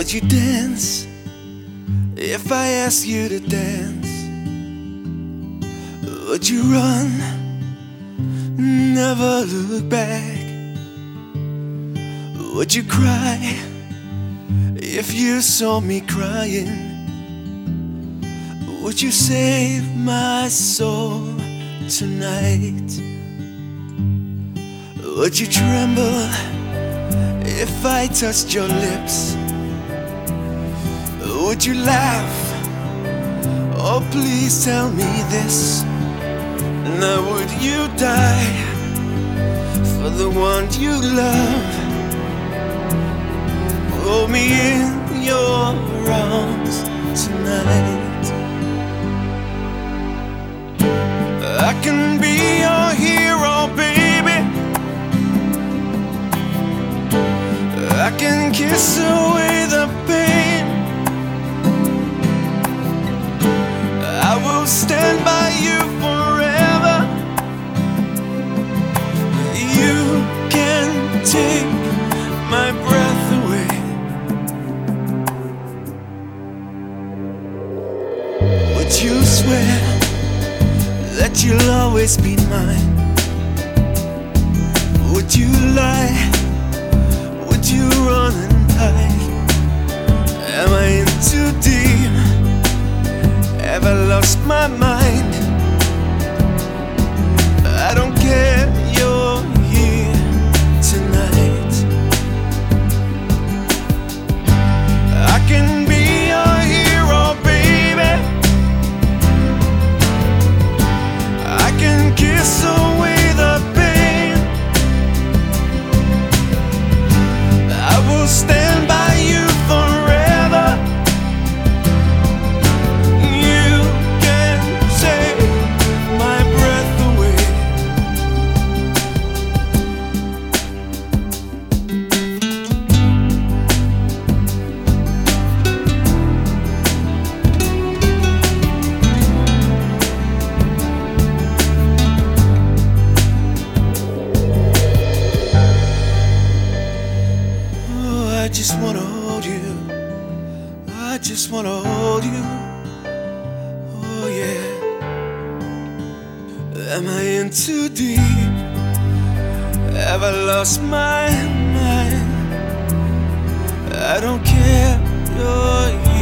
Would you dance if I asked you to dance? Would you run, never look back? Would you cry if you saw me crying? Would you save my soul tonight? Would you tremble if I touched your lips? Would you laugh? Oh, please tell me this. Now would you die for the one you love? Hold me in your arms tonight. I can be your hero, baby. I can kiss away the pain. I will stand by you forever. You can take my breath away. Would you swear that you'll always be mine? Would you lie? Would you run and hide? Am I in too deep? Have I lost my mind? I don't care, you're here tonight. I can be your hero, baby. I can kiss away the pain. I will stand by you forever. You can take my breath away. I just wanna hold you. I just wanna hold you. Oh yeah. Am I in too deep? Have I lost my mind? I don't care, you're